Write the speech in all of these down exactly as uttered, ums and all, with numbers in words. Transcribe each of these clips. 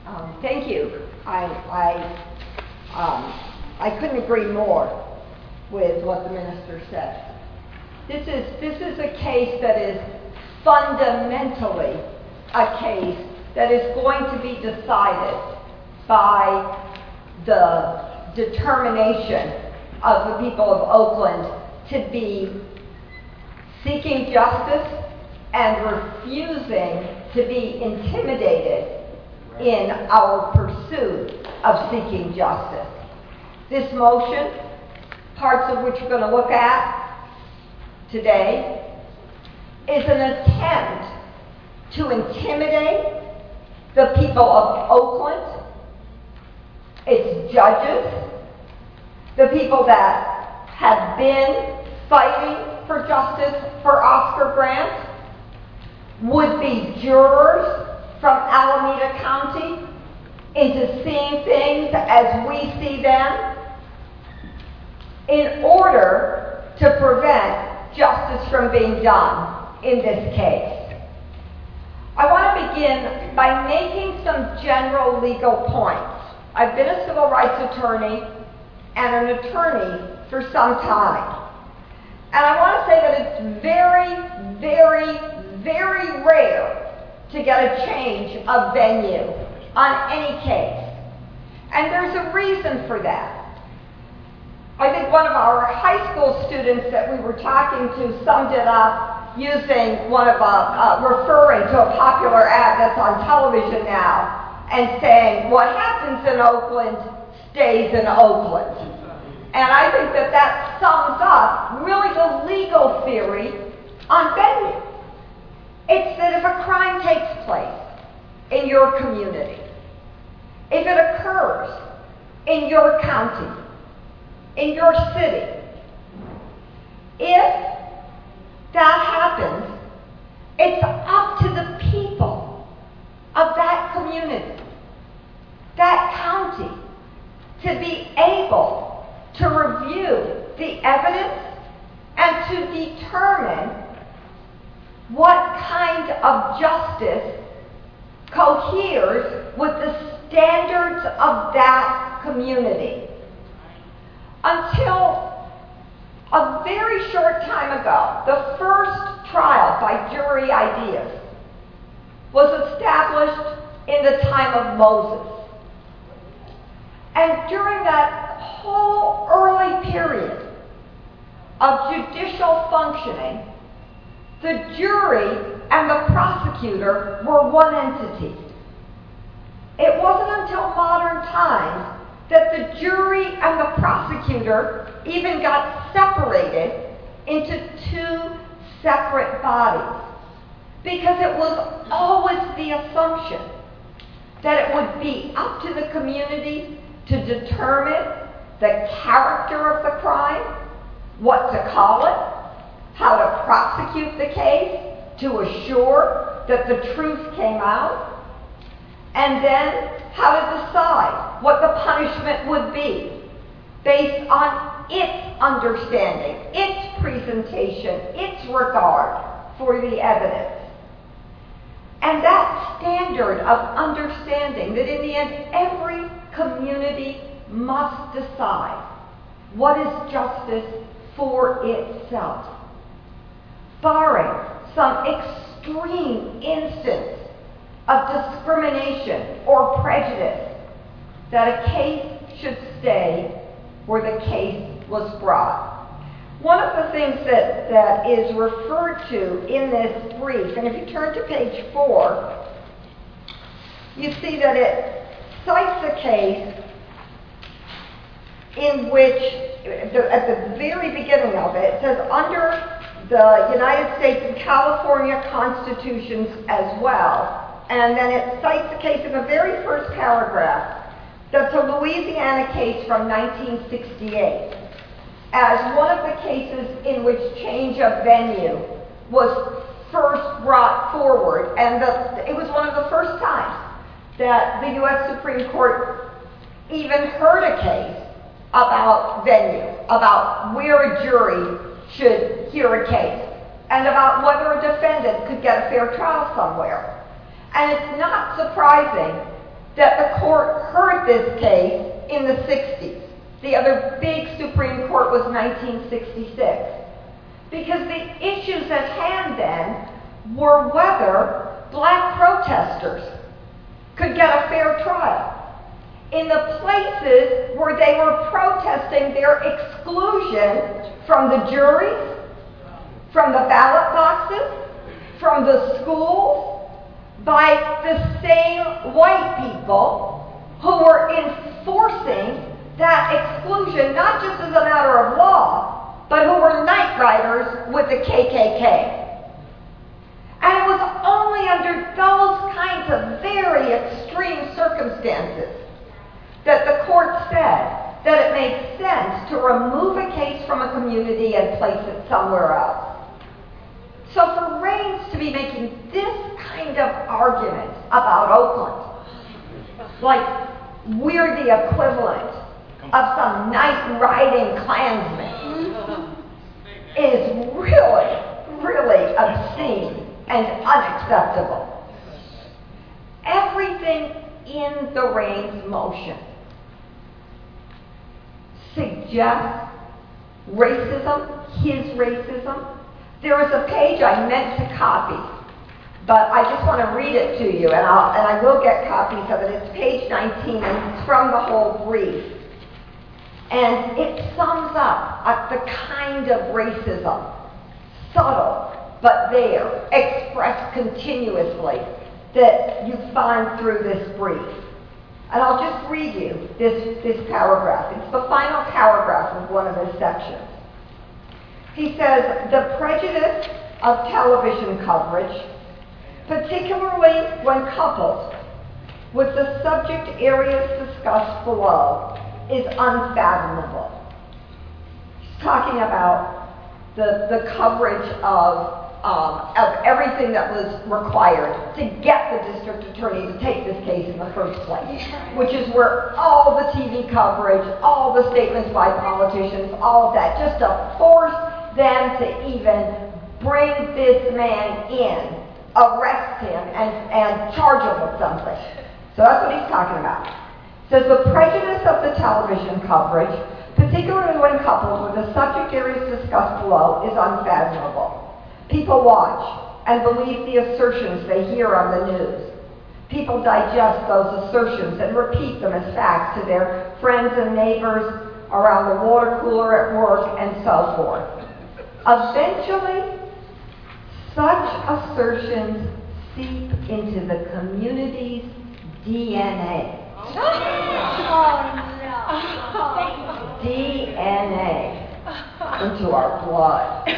Um, thank you. I, I, um, I couldn't agree more with what the minister said. This is, this is a case that is fundamentally a case that is going to be decided by the determination of the people of Oakland to be seeking justice and refusing to be intimidated in our pursuit of seeking justice. This motion, parts of which we're going to look at today, is an attempt to intimidate the people of Oakland, its judges, the people that have been fighting for justice for Oscar Grant, would-be jurors from Alameda County, into seeing things as we see them, in order to prevent justice from being done in this case. I want to begin by making some general legal points. I've been a civil rights attorney and an attorney for some time. And I want to say that it's very, very, very rare to get a change of venue on any case. And there's a reason for that. I think one of our high school students that we were talking to summed it up using one of, uh, uh, referring to a popular ad that's on television now and saying, what happens in Oakland stays in Oakland. And I think that that sums up really the legal theory on venue. It's that if a crime takes place in your community, if it occurs in your county, in your city, if that happens, it's up to the people of that community, that county, to be able to review the evidence and to determine what kind of justice coheres with the standards of that community. Until a very short time ago, the first trial by jury ideas was established in the time of Moses. And during that whole early period of judicial functioning, the jury and the prosecutor were one entity. It wasn't until modern times that the jury and the prosecutor even got separated into two separate bodies, because it was always the assumption that it would be up to the community to determine the character of the crime, what to call it, how to prosecute the case to assure that the truth came out, and then how to decide what the punishment would be based on its understanding, its presentation, its regard for the evidence. And that standard of understanding that in the end every community must decide what is justice for itself, barring some extreme instance of discrimination or prejudice, that a case should stay where the case was brought. One of the things that, that is referred to in this brief, and if you turn to page four, you see that it cites a case in which, at the very beginning of it, it says, under the United States and California constitutions as well. And then it cites a case in the very first paragraph that's a Louisiana case from nineteen sixty-eight as one of the cases in which change of venue was first brought forward. And the, it was one of the first times that the U S Supreme Court even heard a case about venue, about where a jury should hear a case, and about whether a defendant could get a fair trial somewhere. And it's not surprising that the court heard this case in the sixties. The other big Supreme Court was nineteen sixty-six. Because the issues at hand then were whether black protesters could get a fair trial in the places where they were protesting their exclusion from the juries, from the ballot boxes, from the schools, by the same white people who were enforcing that exclusion, not just as a matter of law, but who were night riders with the K K K. And it was only under those kinds of very extreme circumstances that the court said that it made sense to remove a case from a community and place it somewhere else. So for Raines to be making this kind of argument about Oakland, like we're the equivalent of some night-riding Klansmen, is really, really obscene and unacceptable. Everything in the Raines motion suggests racism, his racism. There is a page I meant to copy, but I just want to read it to you, and, I'll, and I will get copies of it. It's page nineteen, and it's from the whole brief. And it sums up uh, the kind of racism, subtle but there, expressed continuously, that you find through this brief. And I'll just read you this, this paragraph. It's the final paragraph of one of his sections. He says, the prejudice of television coverage, particularly when coupled with the subject areas discussed below, is unfathomable. He's talking about the, the coverage of, um, of everything that was required to get the district attorney to take this case in the first place, which is where all the T V coverage, all the statements by politicians, all of that, just to force them to even bring this man in, arrest him, and, and charge him with something. So that's what he's talking about. Says the prejudice of the television coverage, particularly when coupled with the subject areas discussed below, is unfathomable. People watch and believe the assertions they hear on the news. People digest those assertions and repeat them as facts to their friends and neighbors around the water cooler at work and so forth. Eventually, such assertions seep into the community's D N A. Oh, no. D N A into our blood,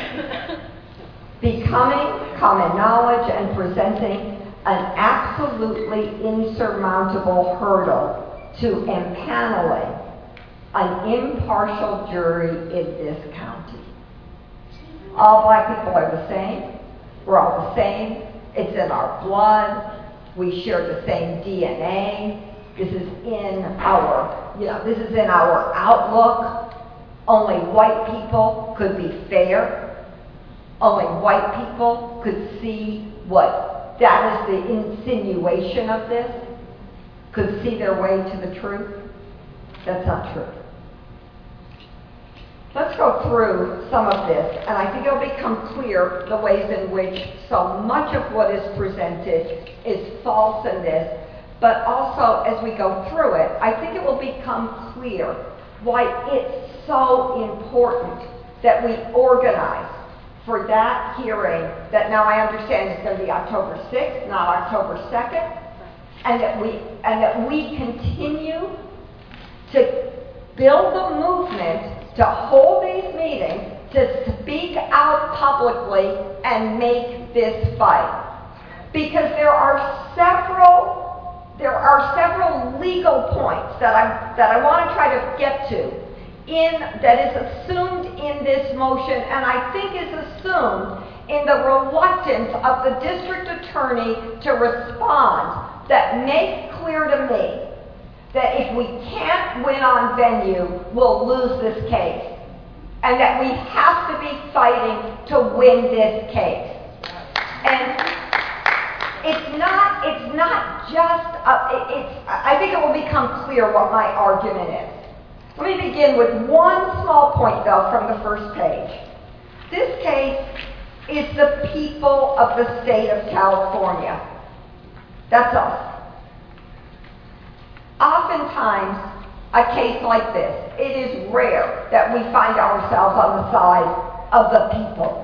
becoming common knowledge and presenting an absolutely insurmountable hurdle to empaneling an impartial jury in this county. All black people are the same. We're all the same. It's in our blood. We share the same D N A. This is in our, you know, this is in our outlook. Only white people could be fair. Only white people could see what, that is the insinuation of this, could see their way to the truth. That's not true. Let's go through some of this, and I think it'll become clear the ways in which so much of what is presented is false in this, but also as we go through it, I think it will become clear why it's so important that we organize for that hearing that now I understand is going to be October sixth, not October second, and that we and that we continue to build the movement to hold these meetings, to speak out publicly and make this fight. Because there are several there are several legal points that I that I want to try to get to in that is assumed in this motion, and I think is assumed in the reluctance of the district attorney to respond, that make clear to me that if we can't win on venue, we'll lose this case. And that we have to be fighting to win this case. And it's not, it's not just, a, it, it's, I think it will become clear what my argument is. Let me begin with one small point, though, from the first page. This case is the people of the state of California. That's us. Oftentimes, a case like this, it is rare that we find ourselves on the side of the people.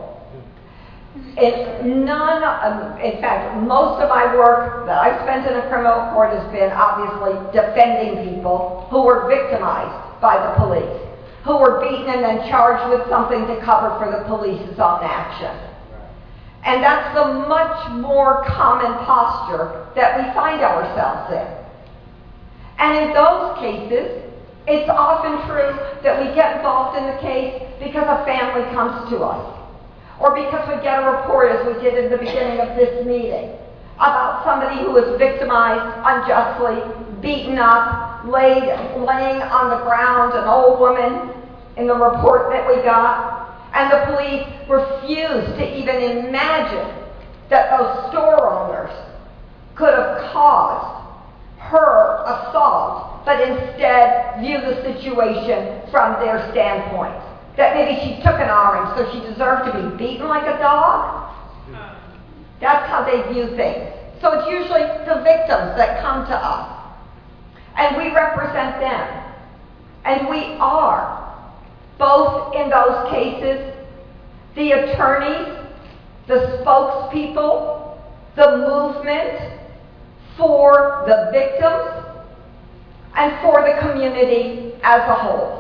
In none, um, in fact, most of my work that I've spent in a criminal court has been obviously defending people who were victimized by the police, who were beaten and then charged with something to cover for the police's own action. And that's the much more common posture that we find ourselves in. And in those cases, it's often true that we get involved in the case because a family comes to us, or because we get a report, as we did in the beginning of this meeting, about somebody who was victimized unjustly, beaten up, laid, laying on the ground, an old woman in the report that we got, and the police refused to even imagine that those store owners could have caused her assault, but instead view the situation from their standpoint. That maybe she took an orange, so she deserved to be beaten like a dog. That's how they view things. So it's usually the victims that come to us. And we represent them. And we are, both in those cases, the attorneys, the spokespeople, the movement for the victims, and for the community as a whole.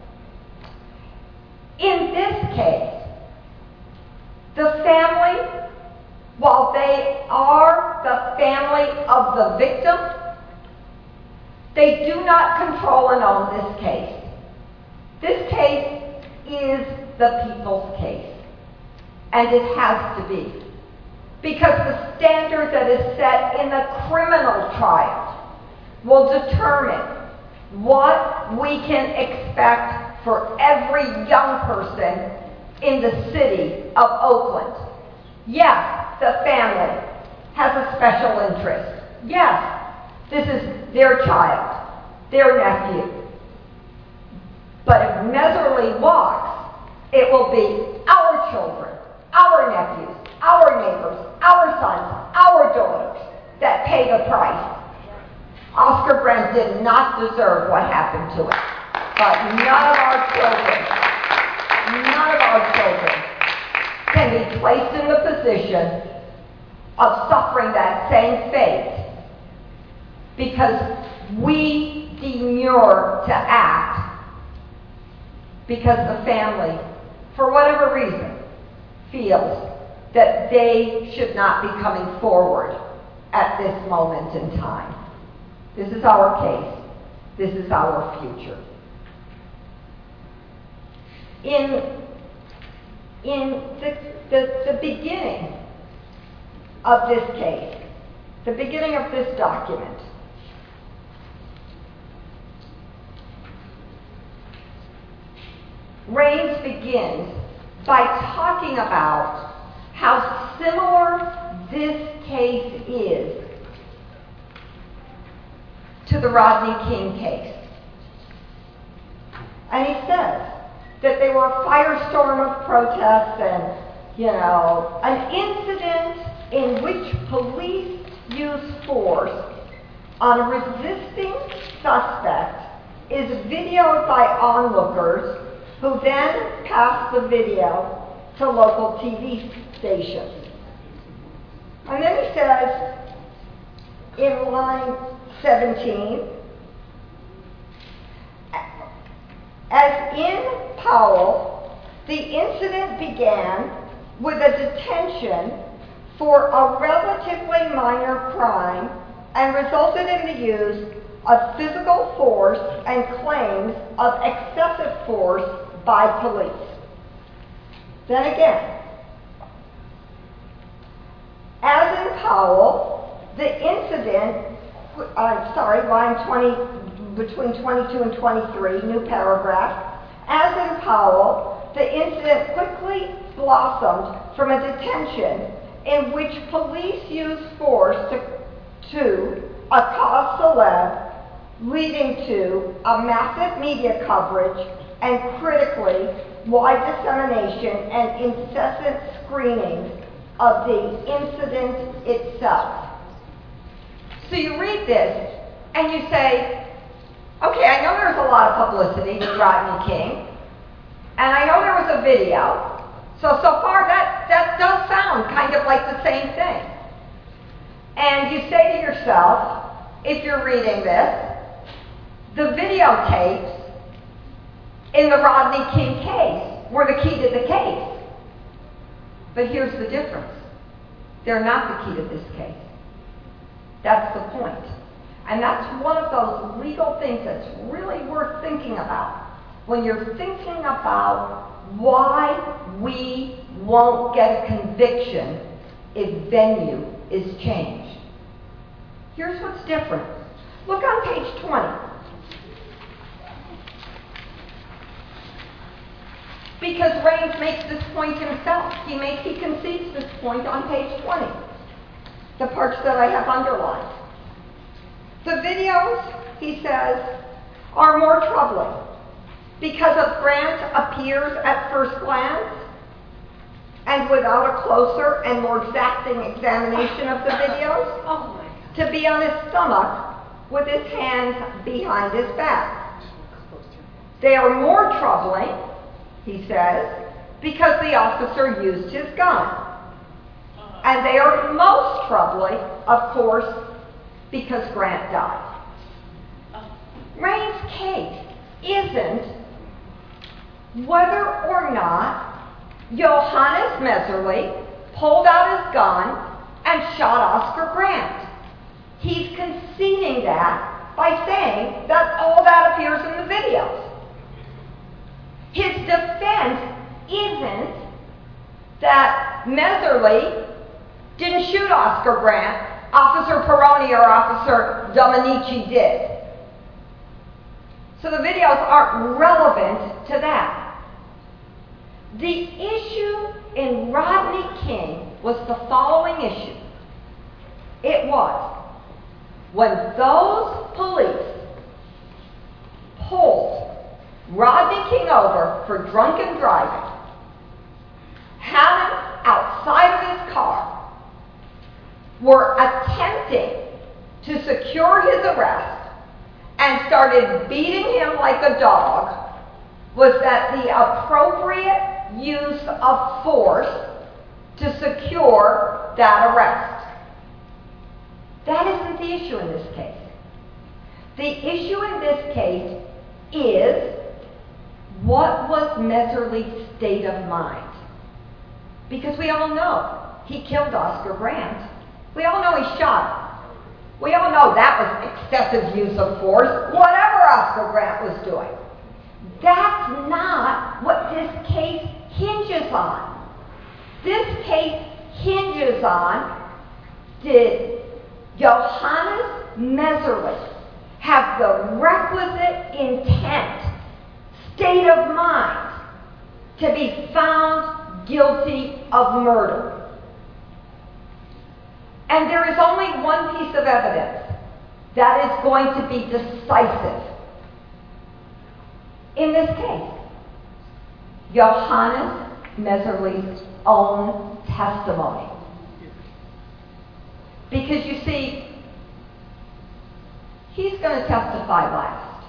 In this case, the family, while they are the family of the victim, they do not control and own this case. This case is the people's case, and it has to be. Because the standard that is set in the criminal trial will determine what we can expect for every young person in the city of Oakland. Yes, the family has a special interest. Yes, this is their child, their nephew. But if Meserly walks, it will be our children, our nephews, our neighbors, our sons, our daughters that pay the price. Oscar Brent did not deserve what happened to him. But none of our children, none of our children can be placed in the position of suffering that same fate because we demur to act because the family, for whatever reason, feels that they should not be coming forward at this moment in time. This is our case. This is our future. In, in the, the, the beginning of this case, the beginning of this document, Raines begins by talking about how similar this case is to the Rodney King case. And he says that they were a firestorm of protests and, you know, an incident in which police used force on a resisting suspect is videoed by onlookers who then pass the video to local T V stations. And then he says in line seventeen, as in Powell, the incident began with a detention for a relatively minor crime and resulted in the use of physical force and claims of excessive force by police. Then again, as in Powell, the incident, I'm uh, sorry, line twenty, between twenty-two and twenty-three, new paragraph. As in Powell, the incident quickly blossomed from a detention in which police use force to, to accost celeb, leading to a massive media coverage and, critically, wide dissemination and incessant screenings of the incident itself. So you read this and you say, okay, I know there's a lot of publicity with Rodney King, and I know there was a video, so so far that, that does sound kind of like the same thing. And you say to yourself, if you're reading this, the videotapes in the Rodney King case were the key to the case. But here's the difference. They're not the key to this case. That's the point. And that's one of those legal things that's really worth thinking about when you're thinking about why we won't get a conviction if venue is changed. Here's what's different. Look on page twenty. Because Raines makes this point himself. He makes, he concedes this point on page twenty. The parts that I have underlined. The videos, he says, are more troubling because of Grant appears at first glance and without a closer and more exacting examination of the videos Oh my God. to be on his stomach with his hands behind his back. They are more troubling, he says, because the officer used his gun. And they are most troubling, of course, because Grant died. Raines' case isn't whether or not Johannes Messerly pulled out his gun and shot Oscar Grant. He's conceding that by saying that all that appears in the videos. His defense isn't that Messerly didn't shoot Oscar Grant, Officer Peroni or Officer Dominici did. So the videos aren't relevant to that. The issue in Rodney King was the following issue. It was when those police pulled Rodney King over for drunken driving, had him outside of his car, were attempting to secure his arrest and started beating him like a dog, was that the appropriate use of force to secure that arrest? That isn't the issue in this case. The issue in this case is, what was Messerly's state of mind? Because we all know he killed Oscar Grant. We all know he shot him. We all know that was excessive use of force, whatever Oscar Grant was doing. That's not what this case hinges on. This case hinges on, did Johannes Messerly have the requisite intent, state of mind, to be found guilty of murder? And there is only one piece of evidence that is going to be decisive in this case: Johannes Messerly's own testimony. Because you see, he's going to testify last.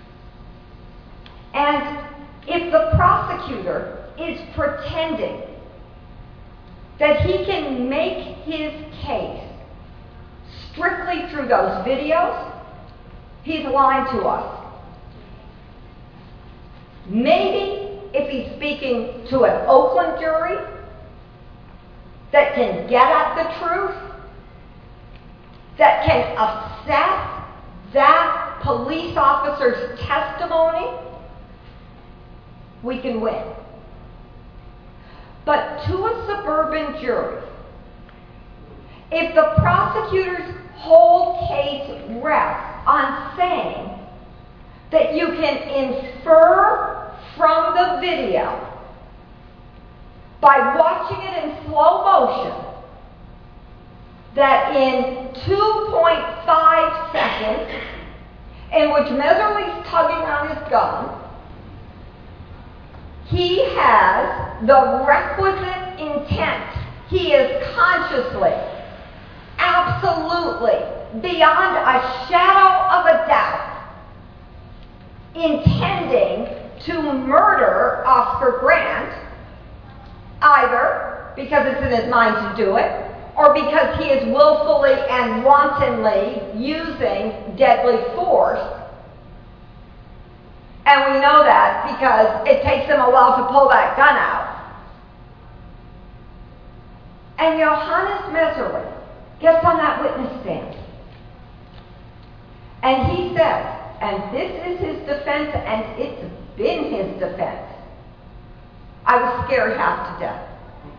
And if the prosecutor is pretending that he can make his case strictly through those videos, he's lying to us. Maybe if he's speaking to an Oakland jury that can get at the truth, that can assess that police officer's testimony, we can win. But to a suburban jury, if the prosecutor's whole case rests on saying that you can infer from the video by watching it in slow motion that in two point five seconds, in which Messerly's tugging on his gun, he has the requisite intent. He is consciously, absolutely, beyond a shadow of a doubt, intending to murder Oscar Grant, either because it's in his mind to do it, or because he is willfully and wantonly using deadly force. And we know that because it takes him a while to pull that gun out. And Johannes Messerly gets on that witness stand. And he says, and this is his defense, and it's been his defense, I was scared half to death.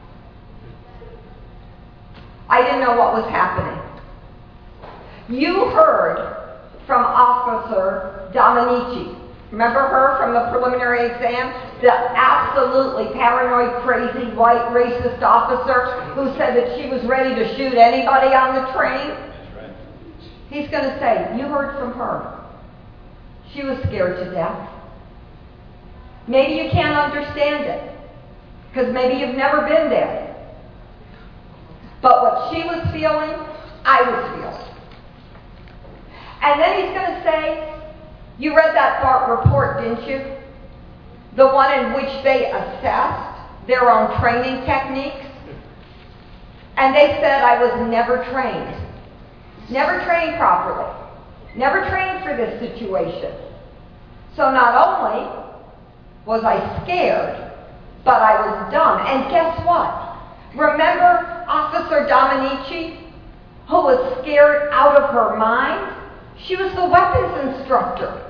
I didn't know what was happening. You heard from Officer Dominici. Remember her from the preliminary exam? The absolutely paranoid, crazy, white, racist officer who said that she was ready to shoot anybody on the train? That's right. He's going to say, you heard from her. She was scared to death. Maybe you can't understand it, because maybe you've never been there. But what she was feeling, I was feeling. And then he's going to say, you read that part report, didn't you? The one in which they assessed their own training techniques. And they said I was never trained. Never trained properly. Never trained for this situation. So not only was I scared, but I was dumb. And guess what? Remember Officer Dominici, who was scared out of her mind? She was the weapons instructor.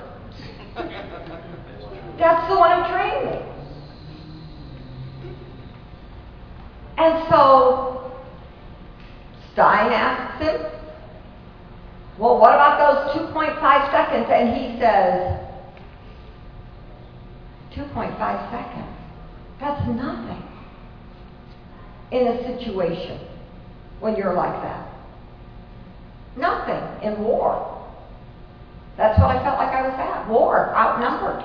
That's the one who trained me. And so Stein asks him, well, what about those two point five seconds? And he says, two point five seconds? That's nothing in a situation when you're like that. Nothing in war. That's what I felt like I was at. War, outnumbered.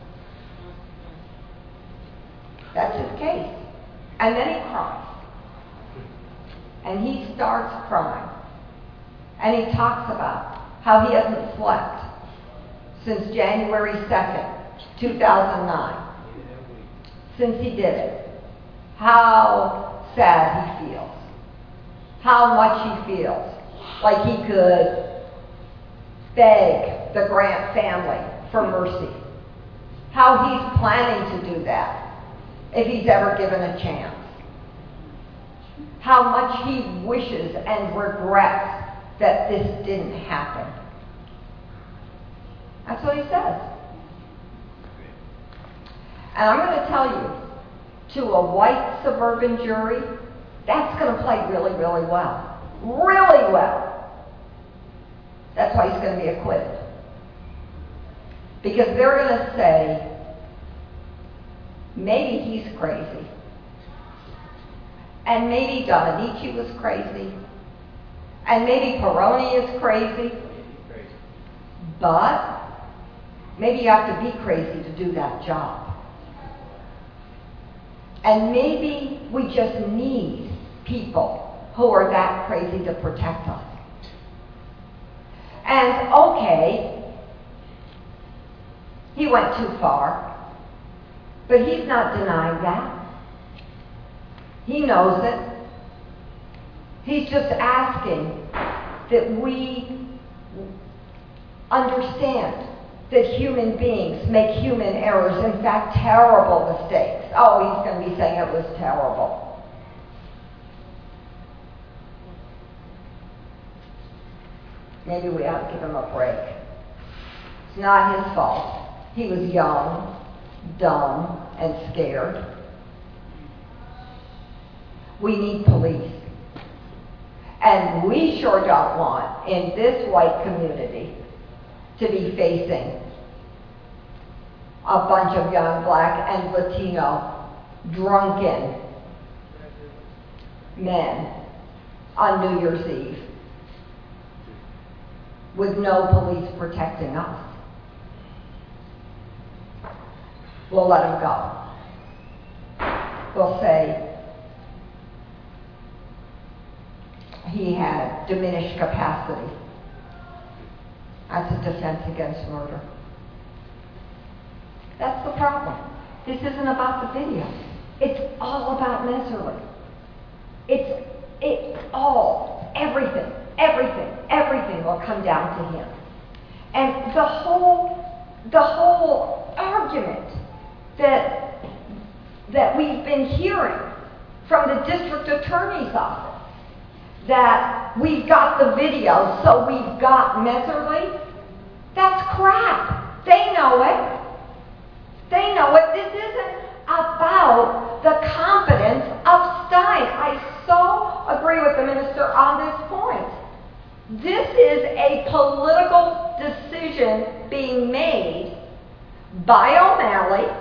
That's his case. And then he cries. And he starts crying. And he talks about how he hasn't slept since January second, two thousand nine. Since he did it. How sad he feels. How much he feels like he could beg the Grant family for mercy. How he's planning to do that if he's ever given a chance. How much he wishes and regrets that this didn't happen. That's what he says. And I'm going to tell you, to a white suburban jury, that's going to play really, really well. Really well. That's why he's going to be acquitted. Because they're going to say, maybe he's crazy. And maybe Dominici was crazy. And maybe Peroni is crazy. But maybe you have to be crazy to do that job. And maybe we just need people who are that crazy to protect us. And okay, he went too far, but he's not denying that. He knows it. He's just asking that we understand that human beings make human errors, in fact, terrible mistakes. Oh, he's going to be saying it was terrible. Maybe we ought to give him a break. It's not his fault. He was young, dumb, and scared. We need police. And we sure don't want, in this white community, to be facing a bunch of young black and Latino drunken men on New Year's Eve with no police protecting us. We'll let him go. We'll say he had diminished capacity as a defense against murder. That's the problem. This isn't about the video. It's all about Messerly. It's, it's all, everything, everything, everything will come down to him. And the whole, the whole argument that, that we've been hearing from the district attorney's office, that we've got the video, so we've got Messerly, that's crap. They know it. They know it. This isn't about the competence of Stein. I so agree with the minister on this point. This is a political decision being made by O'Malley,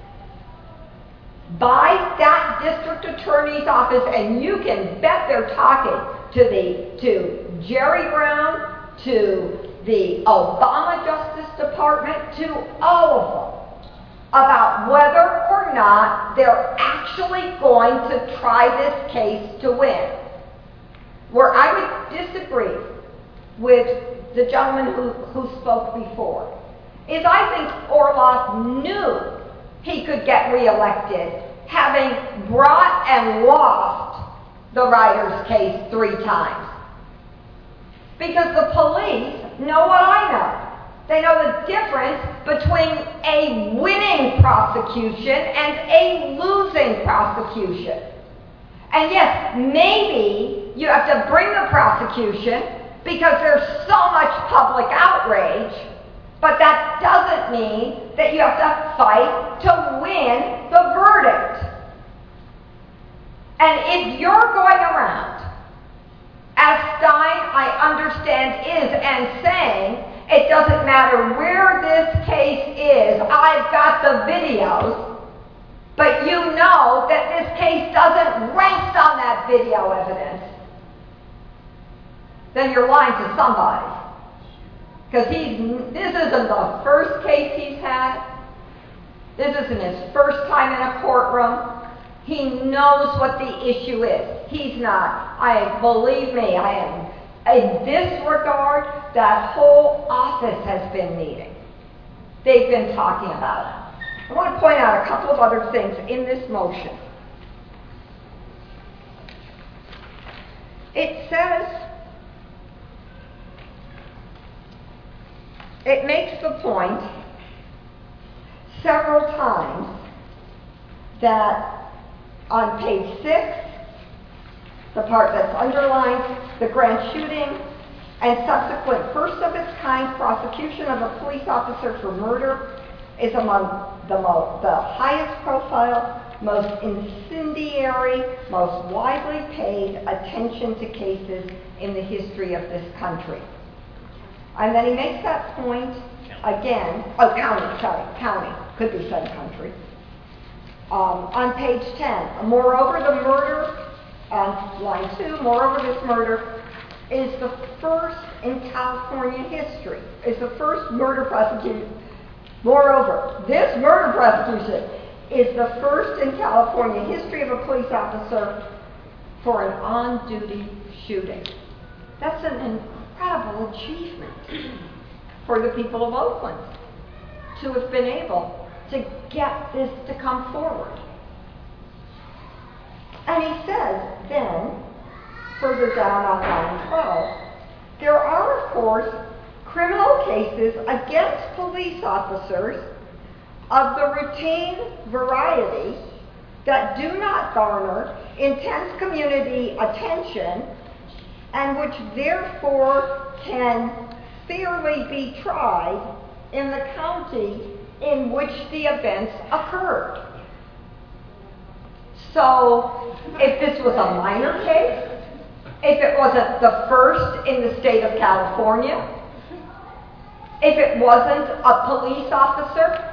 by that district attorney's office, and you can bet they're talking to the to Jerry Brown, to the Obama Justice Department, to all of them, about whether or not they're actually going to try this case to win. Where I would disagree with the gentleman who, who spoke before is I think Orloff knew he could get reelected, having brought and lost the Riders case three times. Because the police know what I know. They know the difference between a winning prosecution and a losing prosecution. And yes, maybe you have to bring the prosecution because there's so much public outrage, but that doesn't mean that you have to fight to win the verdict. And if you're going around, as Stein, I understand, is, and saying, it doesn't matter where this case is, I've got the videos, but you know that this case doesn't rest on that video evidence, then you're lying to somebody. Because he's, this isn't the first case he's had. This isn't his first time in a courtroom. He knows what the issue is. He's not. I believe me, I am. In this regard, that whole office has been meeting. They've been talking about it. I want to point out a couple of other things in this motion. It says, it makes the point several times that on page six, the part that's underlined, the Grant shooting and subsequent first of its kind prosecution of a police officer for murder is among the, most, the highest profile, most incendiary, most widely paid attention to cases in the history of this country. And then he makes that point again, oh, county, sorry, county, could be said country. Um, on page ten, moreover, the murder, on line two, moreover, this murder is the first in California history, is the first murder prosecution. Moreover, this murder prosecution is the first in California history of a police officer for an on-duty shooting. That's an incredible achievement for the people of Oakland to have been able to get this to come forward. And he says then, further down on line twelve, there are, of course, criminal cases against police officers of the routine variety that do not garner intense community attention and which therefore can fairly be tried in the county in which the events occurred. So, if this was a minor case, if it wasn't the first in the state of California, if it wasn't a police officer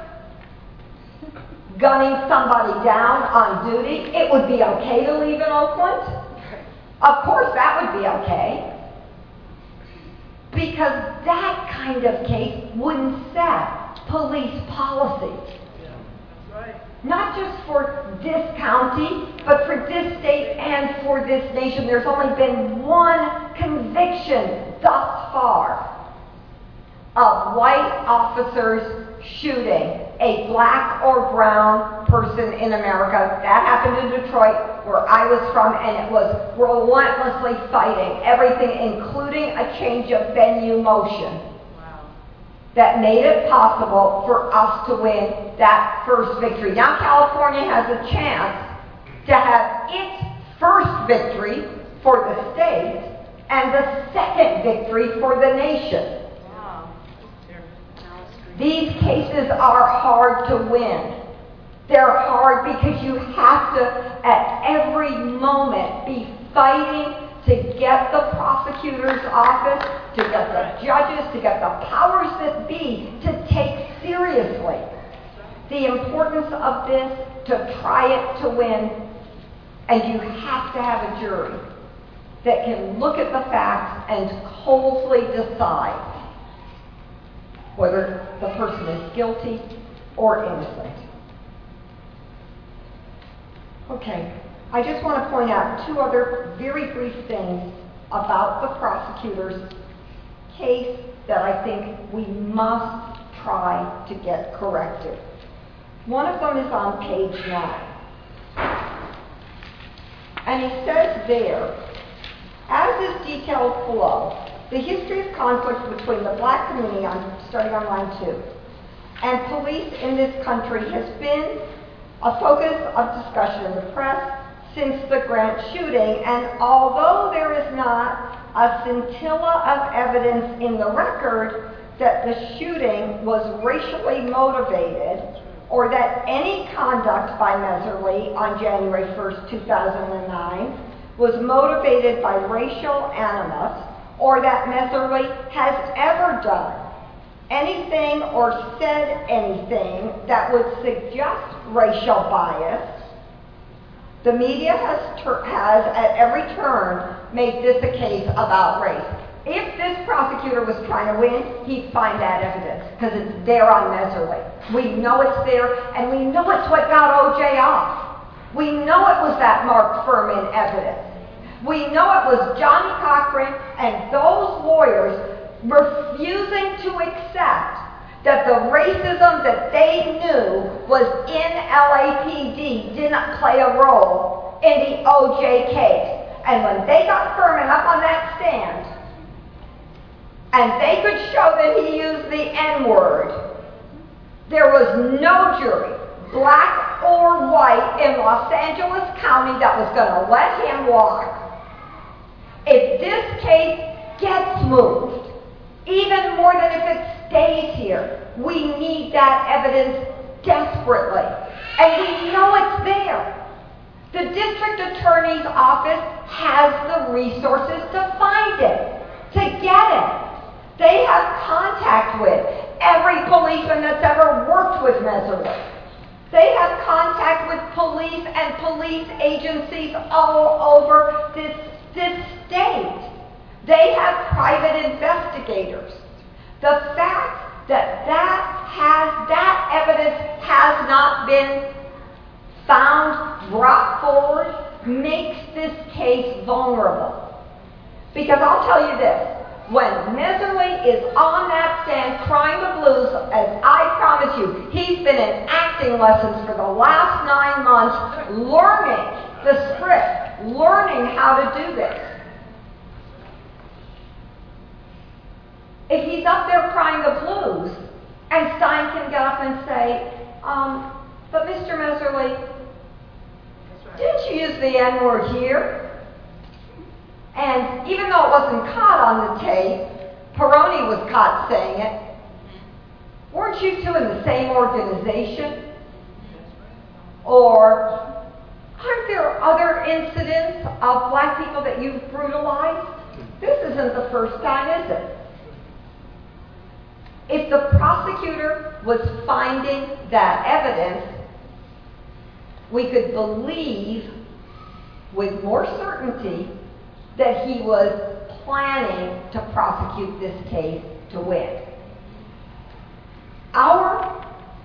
gunning somebody down on duty, it would be okay to leave in Oakland. Of course, that would be okay. Because that kind of case wouldn't set police policy. Yeah, that's right. Not just for this county, but for this state and for this nation. There's only been one conviction thus far of white officers shooting a black or brown person in America. That happened in Detroit, where I was from, and it was relentlessly fighting everything, including a change of venue motion. Wow. That made it possible for us to win that first victory. Now California has a chance to have its first victory for the state and the second victory for the nation. These cases are hard to win. They're hard because you have to, at every moment, be fighting to get the prosecutor's office, to get the judges, to get the powers that be to take seriously the importance of this, to try it to win. And you have to have a jury that can look at the facts and coldly decide whether the person is guilty or innocent. Okay, I just want to point out two other very brief things about the prosecutor's case that I think we must try to get corrected. One of them is on page nine. And he says there, as is detailed below, the history of conflict between the black community, on, starting on line two, and police in this country has been a focus of discussion in the press since the Grant shooting, and although there is not a scintilla of evidence in the record that the shooting was racially motivated or that any conduct by Messerly on January first, two thousand nine was motivated by racial animus, or that Messerly has ever done anything or said anything that would suggest racial bias, the media has, ter- has at every turn made this a case about race. If this prosecutor was trying to win, he'd find that evidence, because it's there on Messerly. We know it's there, and we know it's what got O J off. We know it was that Mark Furman evidence. We know it was Johnny Cochran and those lawyers refusing to accept that the racism that they knew was in L A P D didn't play a role in the O J case. And when they got Furman up on that stand, and they could show that he used the N-word, there was no jury, black or white, in Los Angeles County that was going to let him walk. If this case gets moved, even more than if it stays here, we need that evidence desperately. And we know it's there. The district attorney's office has the resources to find it, to get it. They have contact with every policeman that's ever worked with Messerly. They have contact with police and police agencies all over this This state. They have private investigators. The fact that that has that evidence has not been found, brought forward, makes this case vulnerable. Because I'll tell you this, when Messerly is on that stand crying the blues, as I promise you, he's been in acting lessons for the last nine months, learning the script, learning how to do this. If he's up there crying the blues, and Stein can get up and say, um, but Mister Messerly, didn't you use the N-word here? And even though it wasn't caught on the tape, Peroni was caught saying it. Weren't you two in the same organization? Or aren't there other incidents of black people that you've brutalized? This isn't the first time, is it? If the prosecutor was finding that evidence, we could believe with more certainty that he was planning to prosecute this case to win. Our,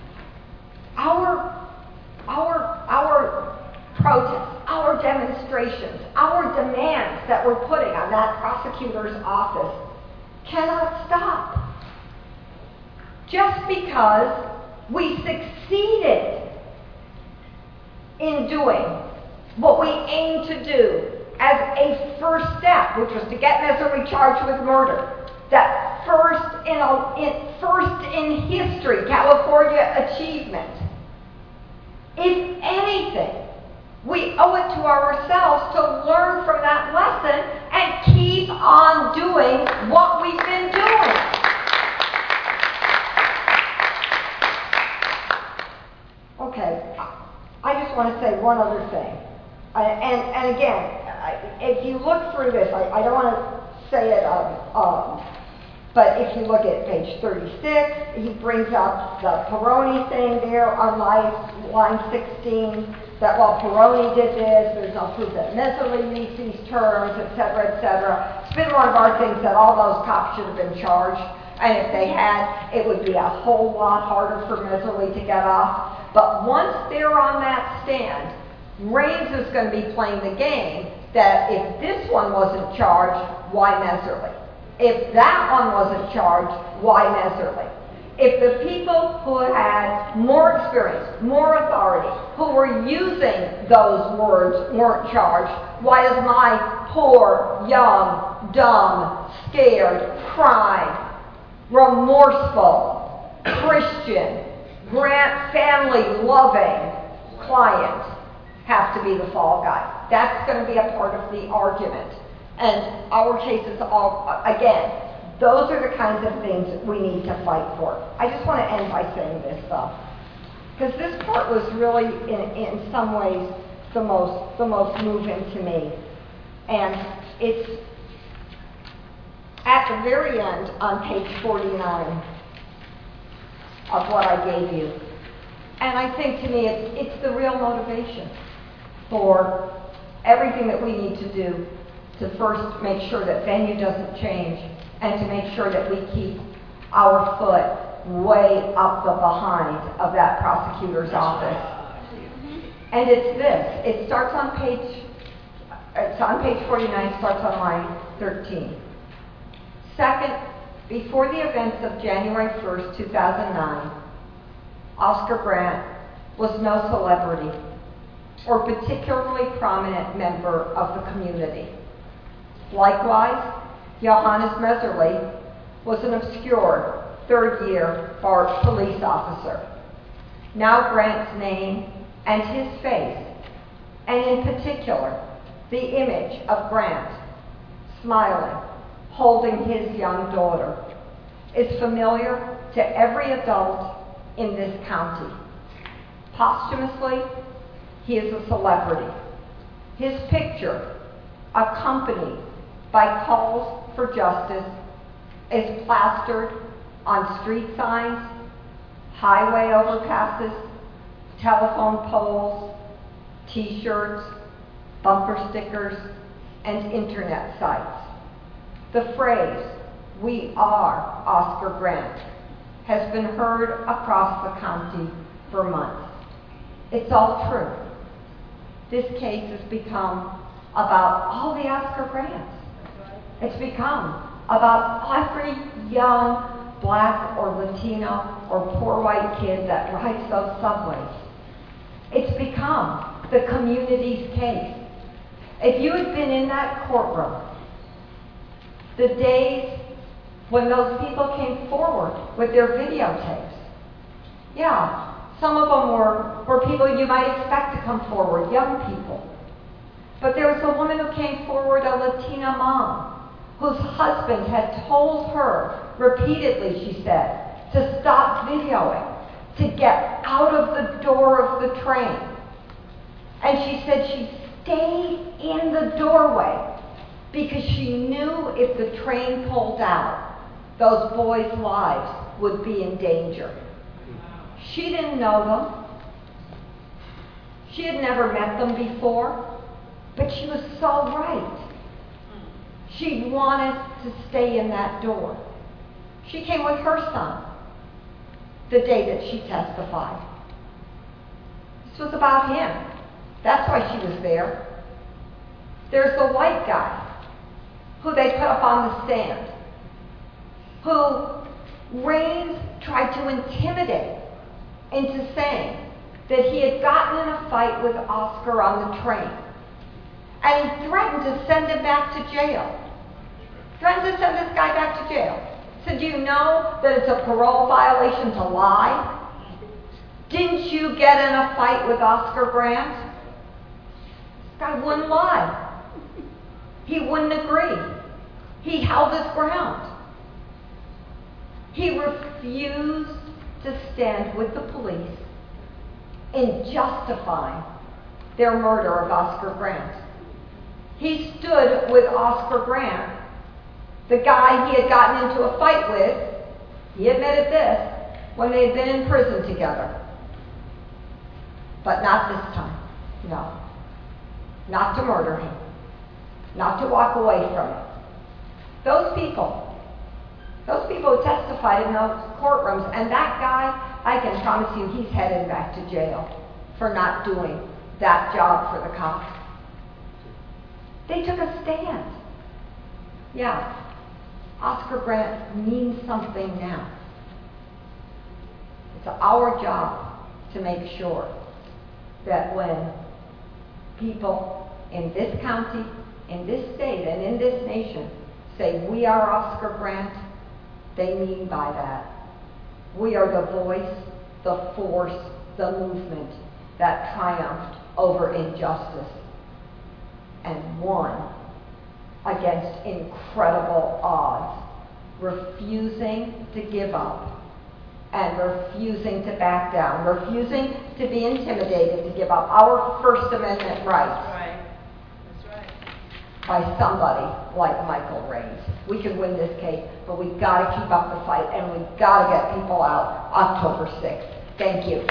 our, our, our protests, our demonstrations, our demands that we're putting on that prosecutor's office cannot stop. Just because we succeeded in doing what we aim to do as a first step, which was to get Messerly charged with murder. That first in, a, in first in history California achievement. If anything, we owe it to ourselves to learn from that lesson and keep on doing what we've been doing. Okay, I just want to say one other thing. I, and, and again, I, if you look through this, I, I don't want to say it, um, um, but if you look at page thirty-six, he brings up the Peroni thing there on line, line sixteen, that while Peroni did this, there's no proof that Messerly meets these terms, et cetera, et cetera. It's been one of our things that all those cops should have been charged, and if they had, it would be a whole lot harder for Messerly to get off. But once they're on that stand, Raines is going to be playing the game that if this one wasn't charged, why Messerly? If that one wasn't charged, why Messerly? If the people who had more experience, more authority, who were using those words weren't charged, why is my poor, young, dumb, scared, crying, remorseful, Christian, Grant family-loving client have to be the fall guy? That's going to be a part of the argument. And our cases, all, again, those are the kinds of things that we need to fight for. I just want to end by saying this, though, because this part was really, in, in some ways, the most, the most moving to me. And it's at the very end on page forty-nine of what I gave you. And I think, to me, it's, it's the real motivation for everything that we need to do to first make sure that venue doesn't change, and to make sure that we keep our foot way up the behind of that prosecutor's office. And it's this. It starts on page, it's on page forty-nine, starts on line thirteen. Second, before the events of January first, two thousand nine, Oscar Grant was no celebrity or particularly prominent member of the community. Likewise, Johannes Messerly was an obscure third-year bar police officer. Now Grant's name and his face, and in particular, the image of Grant smiling, holding his young daughter, is familiar to every adult in this county. Posthumously, he is a celebrity. His picture, accompanied by calls for justice, is plastered on street signs, highway overpasses, telephone poles, t-shirts, bumper stickers, and internet sites. The phrase, "We are Oscar Grant," has been heard across the county for months. It's all true. This case has become about all the Oscar Grants. It's become about every young black or Latino or poor white kid that rides those subways. It's become the community's case. If you had been in that courtroom the days when those people came forward with their videotapes, yeah, some of them were, were people you might expect to come forward, young people. But there was a woman who came forward, a Latina mom, whose husband had told her repeatedly, she said, to stop videoing, to get out of the door of the train. And she said she stayed in the doorway because she knew if the train pulled out, those boys' lives would be in danger. She didn't know them. She had never met them before, but she was so right. She wanted to stay in that door. She came with her son the day that she testified. This was about him. That's why she was there. There's the white guy who they put up on the stand, who Raines tried to intimidate into saying that he had gotten in a fight with Oscar on the train. And he threatened to send him back to jail. Threatened to send this guy back to jail. Said, do you know that it's a parole violation to lie? Didn't you get in a fight with Oscar Grant? This guy wouldn't lie. He wouldn't agree. He held his ground. He refused to stand with the police in justifying their murder of Oscar Grant. He stood with Oscar Grant, the guy he had gotten into a fight with. He admitted this when they had been in prison together. But not this time. No. Not to murder him. Not to walk away from it. Those people, those people who testified in those courtrooms, and that guy, I can promise you, he's headed back to jail for not doing that job for the cops. They took a stand. Yeah, Oscar Grant means something now. It's our job to make sure that when people in this county, in this state, and in this nation say, we are Oscar Grant, they mean by that, we are the voice, the force, the movement that triumphed over injustice and won against incredible odds, refusing to give up and refusing to back down, refusing to be intimidated to give up our First Amendment rights. Right. That's right. By somebody like Michael Raines. We can win this case, but we've got to keep up the fight, and we've got to get people out October sixth. Thank you.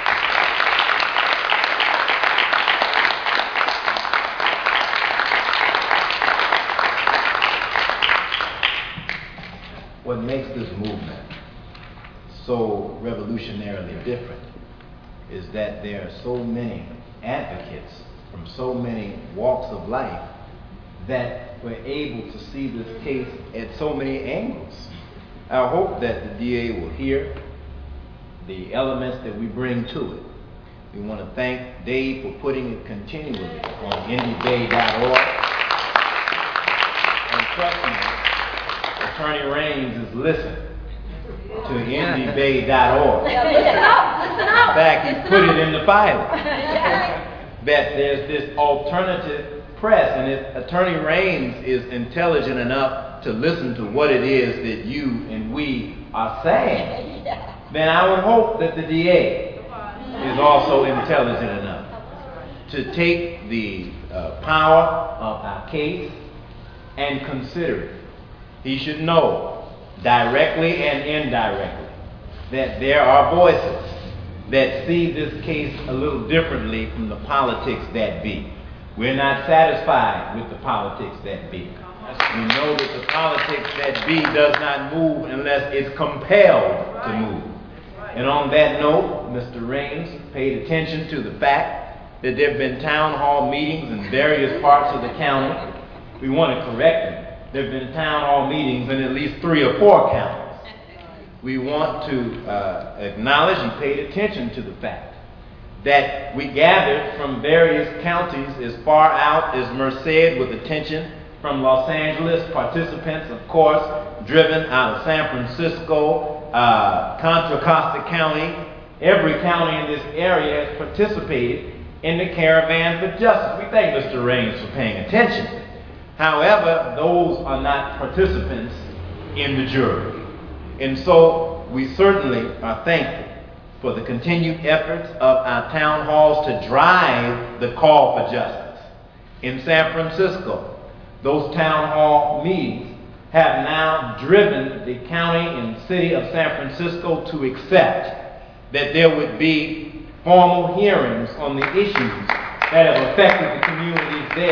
What makes this movement so revolutionarily different is that there are so many advocates from so many walks of life that were able to see this case at so many angles. I hope that the D A will hear the elements that we bring to it. We want to thank Dave for putting it continually on indy bay dot org. And trust me, Attorney Raines is listening to indy bay dot org. Yeah, listen up, listen up. In fact, he put it in the filing that there's this alternative press, and if Attorney Raines is intelligent enough to listen to what it is that you and we are saying, then I would hope that the D A is also intelligent enough to take the uh, power of our case and consider it. He should know, directly and indirectly, that there are voices that see this case a little differently from the politics that be. We're not satisfied with the politics that be. We know that the politics that be does not move unless it's compelled to move. And on that note, Mister Raines paid attention to the fact that there have been town hall meetings in various parts of the county. We want to correct him. There have been town hall meetings in at least three or four counties. We want to uh, acknowledge and pay attention to the fact that we gathered from various counties as far out as Merced, with attention from Los Angeles, participants, of course, driven out of San Francisco, uh, Contra Costa County. Every county in this area has participated in the Caravan for Justice. We thank Mister Raines for paying attention. However, those are not participants in the jury. And so we certainly are thankful for the continued efforts of our town halls to drive the call for justice. In San Francisco, those town hall meetings have now driven the county and city of San Francisco to accept that there would be formal hearings on the issues that have affected the communities there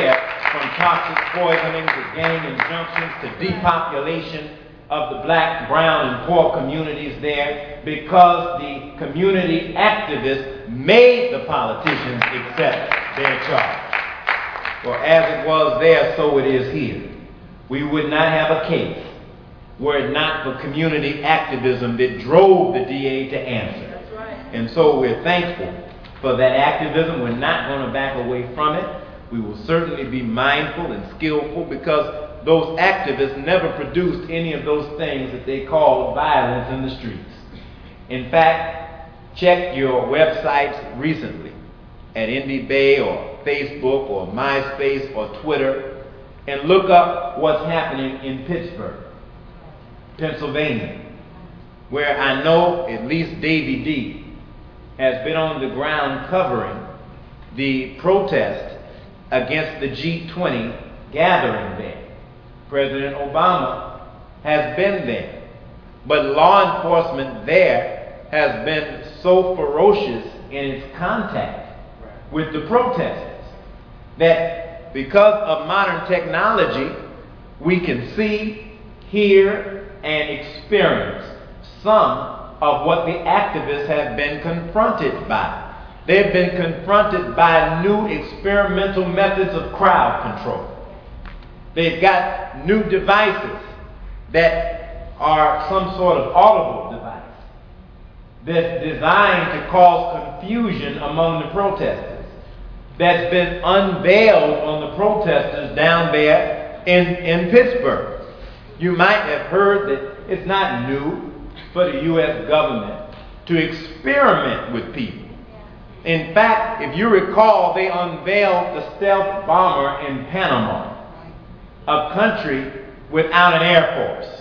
from toxic poisoning to gang injunctions to depopulation of the black, brown, and poor communities there, because the community activists made the politicians accept their charge. For as it was there, so it is here. We would not have a case were it not for community activism that drove the D A to answer. That's right. And so we're thankful for that activism. We're not going to back away from it. We will certainly be mindful and skillful, because those activists never produced any of those things that they called violence in the streets. In fact, check your websites recently at Indy Bay or Facebook or MySpace or Twitter and look up what's happening in Pittsburgh, Pennsylvania, where I know at least Davy D has been on the ground covering the protest against the G twenty gathering there. President Obama has been there, but law enforcement there has been so ferocious in its contact with the protesters that because of modern technology, we can see, hear, and experience some of what the activists have been confronted by. They've been confronted by new experimental methods of crowd control. They've got new devices that are some sort of audible device that's designed to cause confusion among the protesters, that's been unveiled on the protesters down there in, in Pittsburgh. You might have heard that it's not new for the U S government to experiment with people. In fact, if you recall, they unveiled the stealth bomber in Panama, a country without an air force.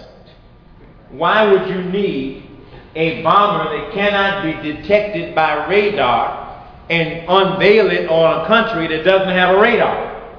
Why would you need a bomber that cannot be detected by radar and unveil it on a country that doesn't have a radar?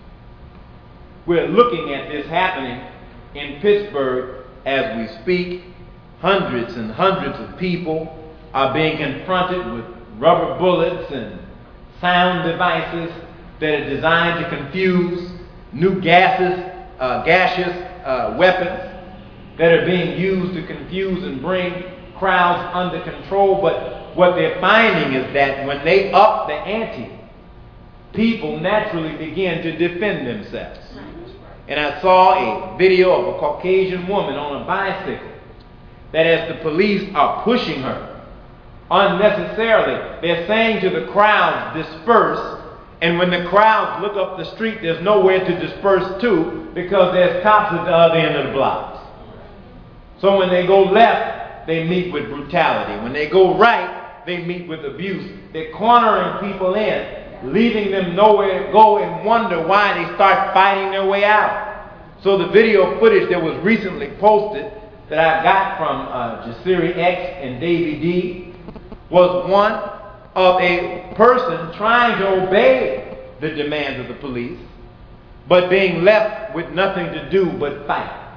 We're looking at this happening in Pittsburgh as we speak. Hundreds and hundreds of people are being confronted with rubber bullets and sound devices that are designed to confuse, new gases, uh, gaseous uh, weapons that are being used to confuse and bring crowds under control. But what they're finding is that when they up the ante, people naturally begin to defend themselves. And I saw a video of a Caucasian woman on a bicycle that as the police are pushing her unnecessarily, they're saying to the crowds, disperse. And when the crowds look up the street, there's nowhere to disperse to because there's cops at the other end of the block. So when they go left, they meet with brutality. When they go right, they meet with abuse. They're cornering people in, leaving them nowhere to go, and wonder why they start fighting their way out. So the video footage that was recently posted that I got from uh, Jasiri X and Davy D was one of a person trying to obey the demands of the police, but being left with nothing to do but fight.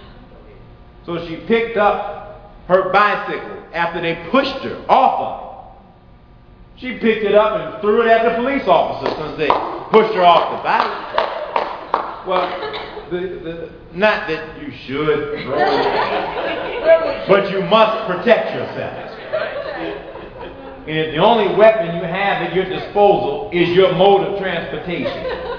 So she picked up her bicycle after they pushed her off of it. She picked it up and threw it at the police officers since they pushed her off the bike. Well, the, the, not that you should throw it, but you must protect yourself. And if the only weapon you have at your disposal is your mode of transportation.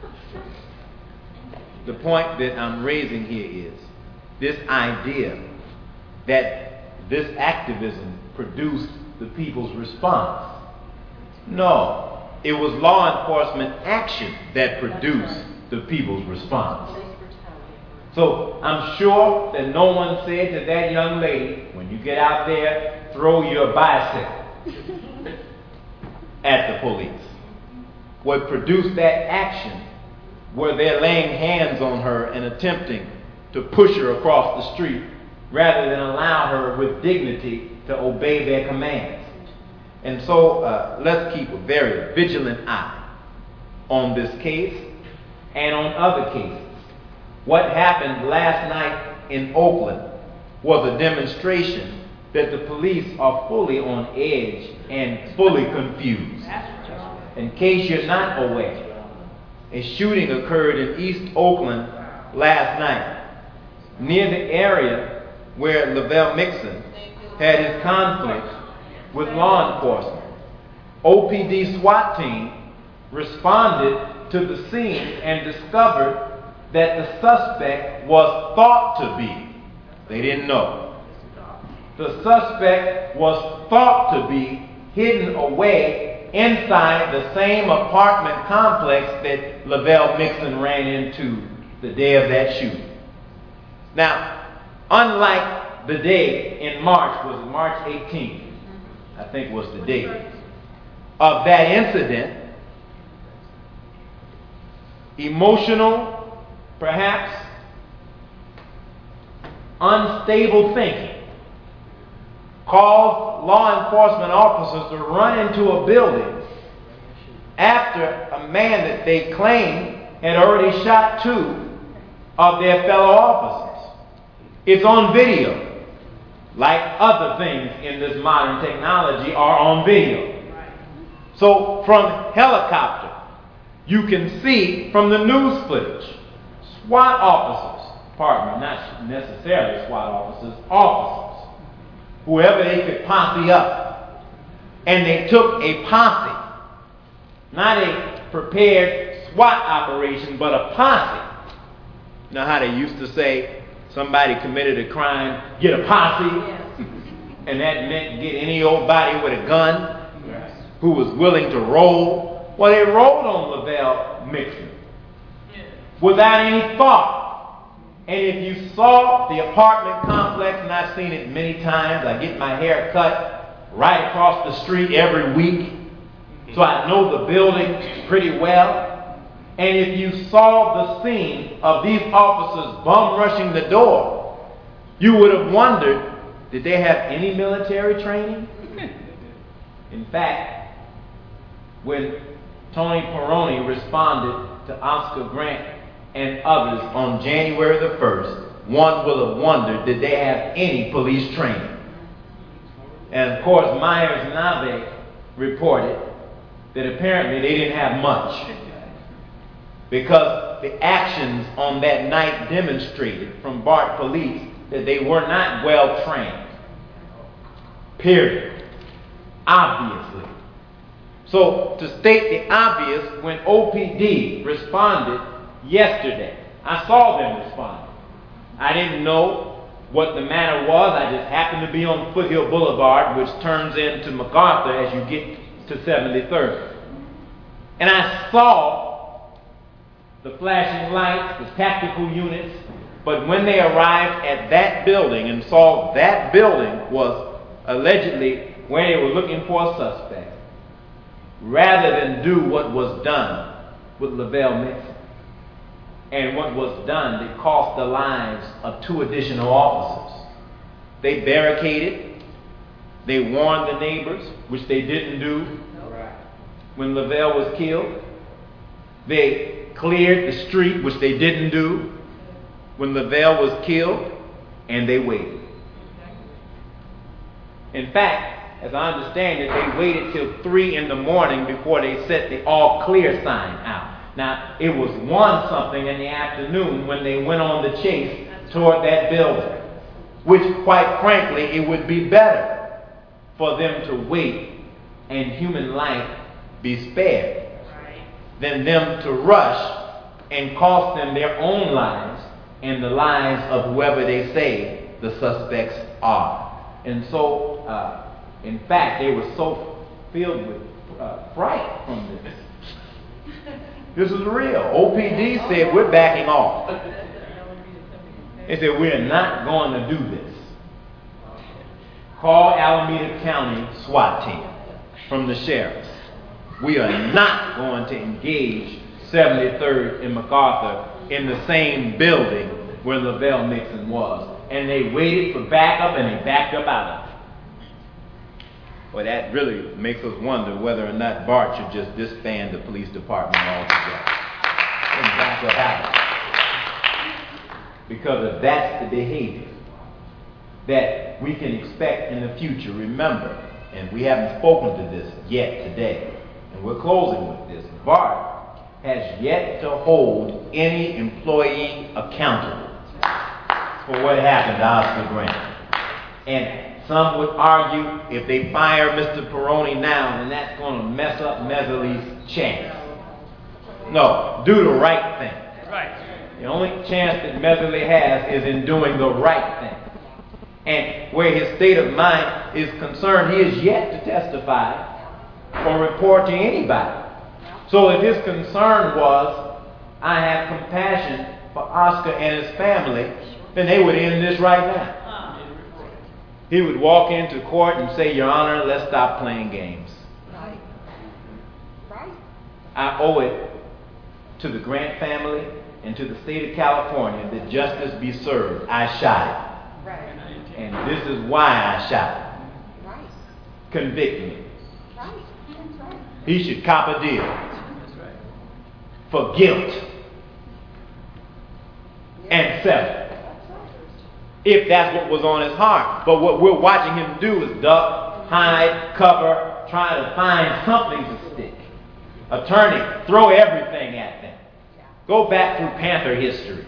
The point that I'm raising here is this idea that this activism produced the people's response. No, it was law enforcement action that produced the people's response. So I'm sure that no one said to that young lady, when you get out there, throw your bicycle at the police. What produced that action were they laying hands on her and attempting to push her across the street rather than allow her with dignity to obey their commands. And so uh, let's keep a very vigilant eye on this case and on other cases. What happened last night in Oakland was a demonstration that the police are fully on edge and fully confused. In case you're not aware, A shooting occurred in East Oakland last night, near the area where Lavelle Mixon had his conflict with law enforcement. O P D SWAT team responded to the scene and discovered that the suspect was thought to be, they didn't know, the suspect was thought to be hidden away inside the same apartment complex that Lavelle Mixon ran into the day of that shooting. Now, unlike the day in March, was it March eighteenth, I think was the date, of that incident, emotional, perhaps unstable thinking caused law enforcement officers to run into a building after a man that they claim had already shot two of their fellow officers. It's on video, like other things in this modern technology are on video. So from helicopter, you can see from the news footage, SWAT officers, pardon me, not necessarily SWAT officers, officers, whoever they could posse up. And they took a posse, not a prepared SWAT operation, but a posse. You know how they used to say somebody committed a crime, get a posse? Yes. And that meant get any old body with a gun who was willing to roll. Well, they rolled on Lavelle Mixon without any thought. And if you saw the apartment complex, and I've seen it many times, I get my hair cut right across the street every week, so I know the building pretty well. And if you saw the scene of these officers bum rushing the door, you would have wondered, did they have any military training? In fact, when Tony Peroni responded to Oscar Grant and others on January the first, one will have wondered, did they have any police training? And of course, Myers-Nabe reported that apparently they didn't have much, because the actions on that night demonstrated from BART police that they were not well trained. Period. Obviously. So, to state the obvious, when O P D responded yesterday, I saw them respond. I didn't know what the matter was. I just happened to be on Foothill Boulevard, which turns into MacArthur as you get to seventy-third. And I saw the flashing lights, the tactical units, but when they arrived at that building and saw that building was allegedly where they were looking for a suspect, rather than do what was done with Lavelle Mixon, and what was done that cost the lives of two additional officers. They barricaded, they warned the neighbors, which they didn't do when Lavelle was killed. They cleared the street, which they didn't do when Lavelle was killed, and they waited. In fact, as I understand it, they waited till three in the morning before they set the all clear sign out. Now, it was one something in the afternoon when they went on the chase toward that building, which, quite frankly, it would be better for them to wait and human life be spared than them to rush and cost them their own lives and the lives of whoever they say the suspects are. And so, uh, in fact, they were so filled with uh, fright from this. This is real. O P D said, we're backing off. They said, we're not going to do this. Call Alameda County SWAT team from the sheriffs. We are not going to engage seventy-third and MacArthur in the same building where Lavelle Mixon was. And they waited for backup, and they backed up out of it. Well, that really makes us wonder whether or not BART should just disband the police department altogether. And that's what happened. Because if that's the behavior that we can expect in the future, remember, and we haven't spoken to this yet today, and we're closing with this, BART has yet to hold any employee accountable for what happened to Oscar Grant. And some would argue if they fire Mister Peroni now, then that's going to mess up Messerly's chance. No, do the right thing. Right. The only chance that Messerly has is in doing the right thing. And where his state of mind is concerned, he is yet to testify or report to anybody. So if his concern was, I have compassion for Oscar and his family, then they would end this right now. He would walk into court and say, Your Honor, let's stop playing games. Right. Right. I owe it to the Grant family and to the state of California that justice be served. I shot it. Right. And this is why I shot it. Right. Convict me. Right. That's right. He should cop a deal. That's right. For guilt and settle. If that's what was on his heart. But what we're watching him do is duck, hide, cover, try to find something to stick. Attorney, throw everything at them. Go back through Panther history.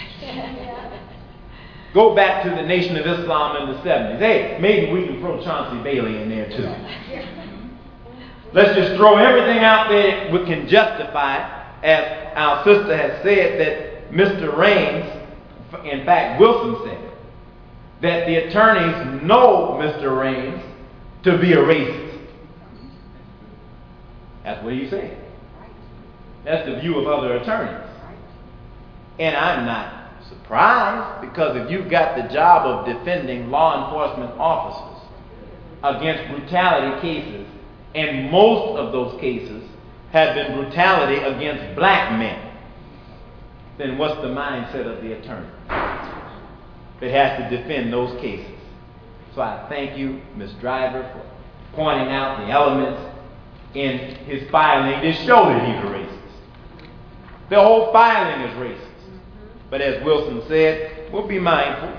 Go back to the Nation of Islam in the seventies. Hey, maybe we can throw Chauncey Bailey in there too. Let's just throw everything out there we can justify, as our sister has said, that Mister Raines, in fact Wilson said, that the attorneys know Mister Raines to be a racist. That's what he said. That's the view of other attorneys. And I'm not surprised, because if you've got the job of defending law enforcement officers against brutality cases, and most of those cases have been brutality against black men, then what's the mindset of the attorney that has to defend those cases? So I thank you, Miz Driver, for pointing out the elements in his filing that show that he's a racist. The whole filing is racist. But as Wilson said, we'll be mindful.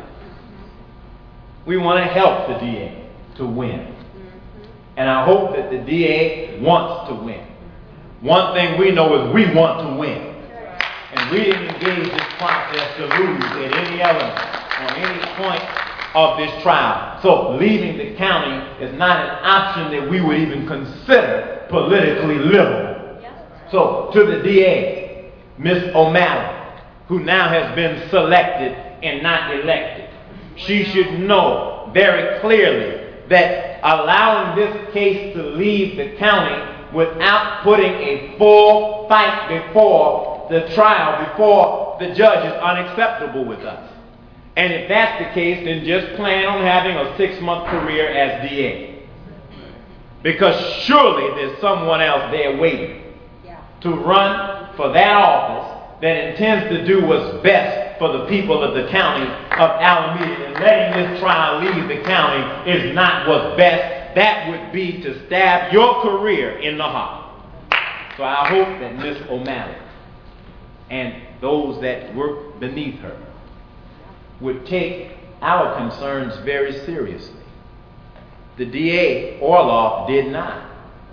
We want to help the D A to win. And I hope that the D A wants to win. One thing we know is we want to win. And we didn't engage this process to lose at any element or any point of this trial. So leaving the county is not an option that we would even consider politically liberal. So to the D A, Miz O'Malley, who now has been selected and not elected, she should know very clearly that allowing this case to leave the county without putting a full fight before the trial, before the judge, is unacceptable with us. And if that's the case, then just plan on having a six-month career as D A. Because surely there's someone else there waiting to run for that office that intends to do what's best for the people of the county of Alameda. And letting this trial leave the county is not what's best. That would be to stab your career in the heart. So I hope that Miz O'Malley and those that work beneath her would take our concerns very seriously. The D A, Orloff, did not.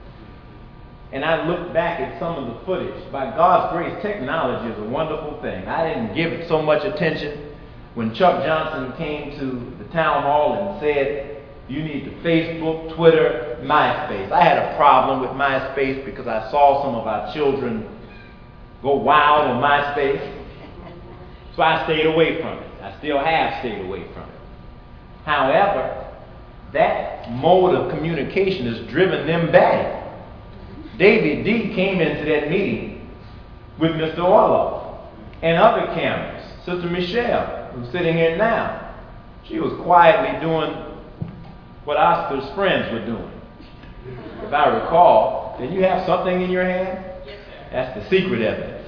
And I look back at some of the footage. By God's grace, technology is a wonderful thing. I didn't give it so much attention when Chuck Johnson came to the town hall and said, you need to Facebook, Twitter, MySpace. I had a problem with MySpace because I saw some of our children go wild on MySpace. So I stayed away from it. I still have stayed away from it. However, that mode of communication has driven them back. David D. came into that meeting with Mister Orloff and other cameras. Sister Michelle, who's sitting here now, she was quietly doing what Oscar's friends were doing. If I recall, did you have something in your hand? That's the secret evidence.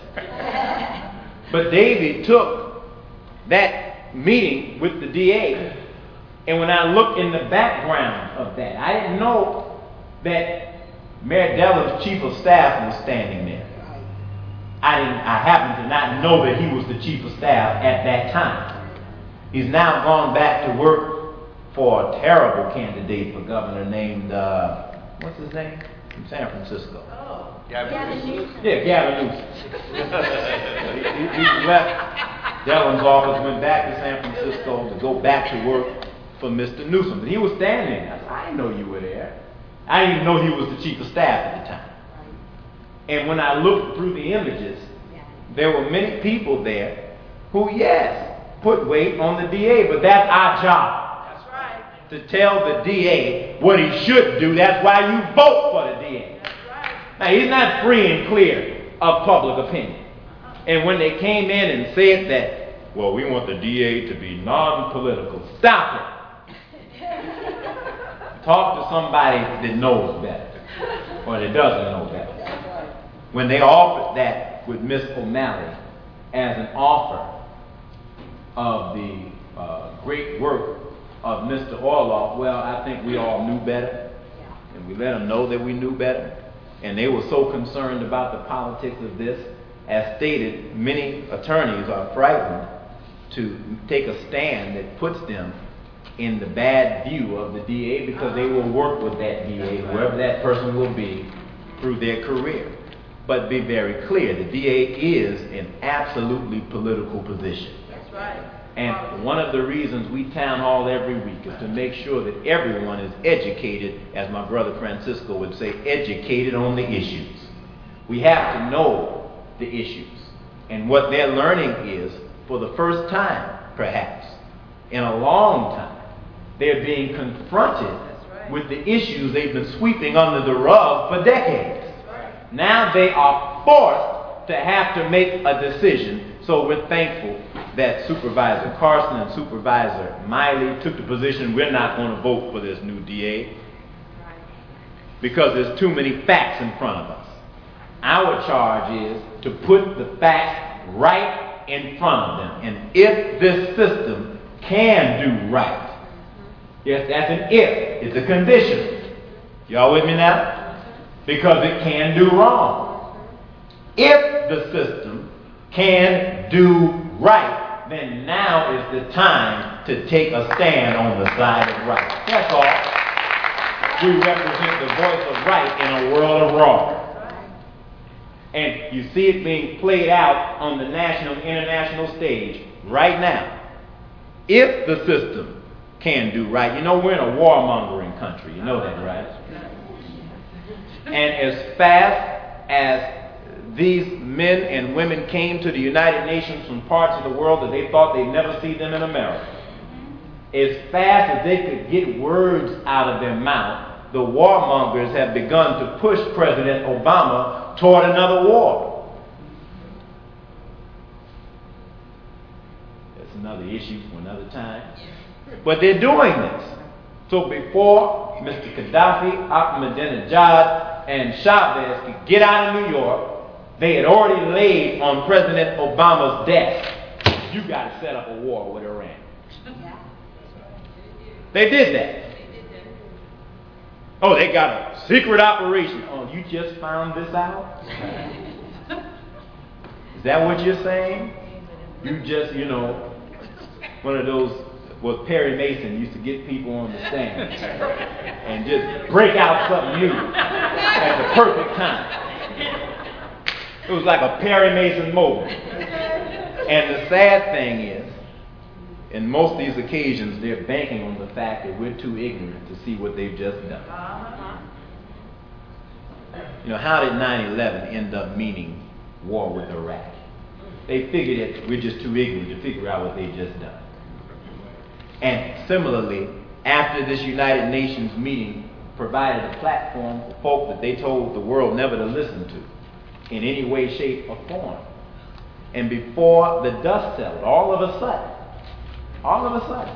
But David took that meeting with the D A, and when I looked in the background of that, I didn't know that Mayor Dellum's chief of staff was standing there. I didn't. I happened to not know that he was the chief of staff at that time. He's now gone back to work for a terrible candidate for governor named uh, what's his name? from San Francisco. Oh. Gavin Newsom. Yeah, Gavin Newsom. he, he, he left Dellen's office, went back to San Francisco to go back to work for Mister Newsom. And he was standing there. I said, I didn't know you were there. I didn't even know he was the chief of staff at the time. And when I looked through the images, there were many people there who, yes, put weight on the D A, but that's our job. That's right. To tell the D A what he should do. That's why you vote for the D A. That's right. Now, he's not free and clear of public opinion. And when they came in and said that, well, we want the D A to be non-political, stop it. Talk to somebody that knows better, or that doesn't know better. When they offered that with Miss O'Malley as an offer of the uh, great work of Mister Orloff, well, I think we all knew better, and we let them know that we knew better. And they were so concerned about the politics of this. As stated, many attorneys are frightened to take a stand that puts them in the bad view of the D A, because they will work with that D A, whoever that person will be, through their career. But be very clear, the D A is an absolutely political position. That's right. And one of the reasons we town hall every week is to make sure that everyone is educated, as my brother Francisco would say, educated on the issues. We have to know the issues. And what they're learning is, for the first time, perhaps, in a long time, they're being confronted right. with the issues they've been sweeping under the rug for decades. Right. Now they are forced to have to make a decision. So we're thankful that Supervisor Carson and Supervisor Miley took the position we're not going to vote for this new D A Right. because there's too many facts in front of us. Our charge is to put the facts right in front of them. And if this system can do right, yes, that's an if. It's a condition. Y'all with me now? Because it can do wrong. If the system can do right, then now is the time to take a stand on the side of right. That's all. We represent the voice of right in a world of wrong. And you see it being played out on the national and international stage right now. If the system can do right. You know, we're in a warmongering country. You know that, right? And as fast as these men and women came to the United Nations from parts of the world that they thought they'd never see them in America, as fast as they could get words out of their mouth, the warmongers have begun to push President Obama toward another war. That's another issue for another time. But they're doing this. So before Mister Gaddafi, Ahmadinejad, and Chavez could get out of New York, they had already laid on President Obama's desk, you got to set up a war with Iran. They did that. Oh, they got a secret operation. Oh, you just found this out? Is that what you're saying? You just, you know, one of those, well, Perry Mason used to get people on the stand and just break out something new at the perfect time. It was like a Perry Mason moment. And the sad thing is, in most of these occasions, they're banking on the fact that we're too ignorant to see what they've just done. You know, how did nine eleven end up meaning war with Iraq? They figured that we're just too ignorant to figure out what they've just done. And similarly, after this United Nations meeting provided a platform for folk that they told the world never to listen to in any way, shape, or form. And before the dust settled, all of a sudden, all of a sudden,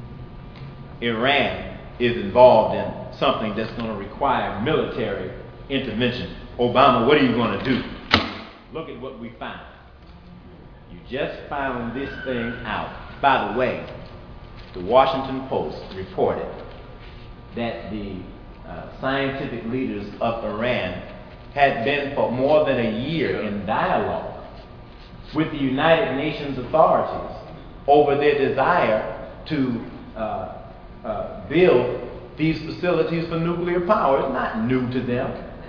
Iran is involved in something that's going to require military intervention. Obama, what are you going to do? Look at what we found. You just found this thing out. By the way, the Washington Post reported that the uh, scientific leaders of Iran had been for more than a year in dialogue with the United Nations authorities over their desire to uh, uh, build these facilities for nuclear power. It's not new to them.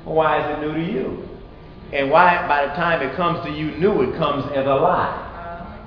Well, why is it new to you? And why, by the time it comes to you new, it comes as a lie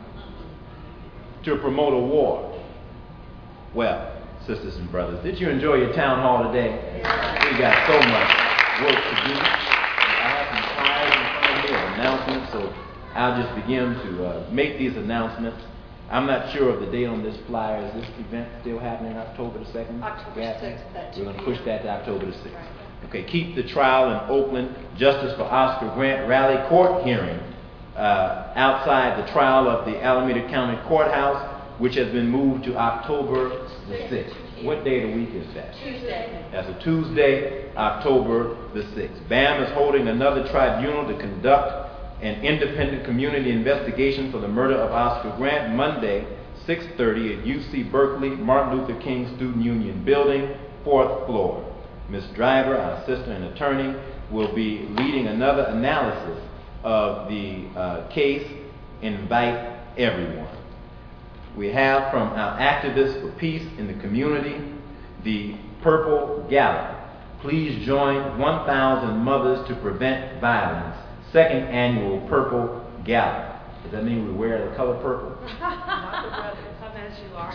to promote a war? Well, sisters and brothers, did you enjoy your town hall today? We got so much work to do. I have some slides in front of me of announcements, so I'll just begin to uh, make these announcements. I'm not sure of the date on this flyer. Is this event still happening October the second? October sixth. We're going to push that to October the sixth. Okay, keep the trial in Oakland Justice for Oscar Grant Rally court hearing uh, outside the trial of the Alameda County Courthouse, which has been moved to October the sixth. What day of the week is that? Tuesday. That's a Tuesday, October the sixth. B A M is holding another tribunal to conduct an independent community investigation for the murder of Oscar Grant Monday, six thirty at U C Berkeley, Martin Luther King Student Union Building, fourth floor. Miz Driver, our sister and attorney, will be leading another analysis of the uh, case. Invite everyone. We have from our activists for peace in the community, the Purple Gala. Please join one thousand Mothers to Prevent Violence, second annual Purple Gala. Does that mean we wear the color purple? Not the brother, come as you are.